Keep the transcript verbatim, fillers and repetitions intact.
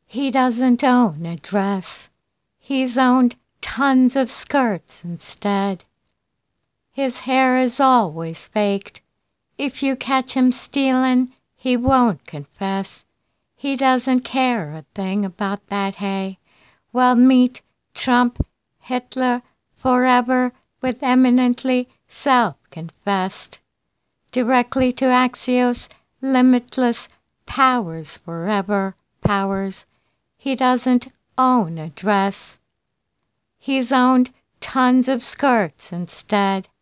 He doesn't own a dress. He's owned tons of skirts instead. His hair is always faked. If you catch him stealin', he won't confess. He doesn't care a thing about that hay. Well, meet Trump, Hitler, forever, with eminently self-confessed. Directly to Axios, limitless powers forever, powers. He doesn't own a dress. He's owned tons of skirts instead.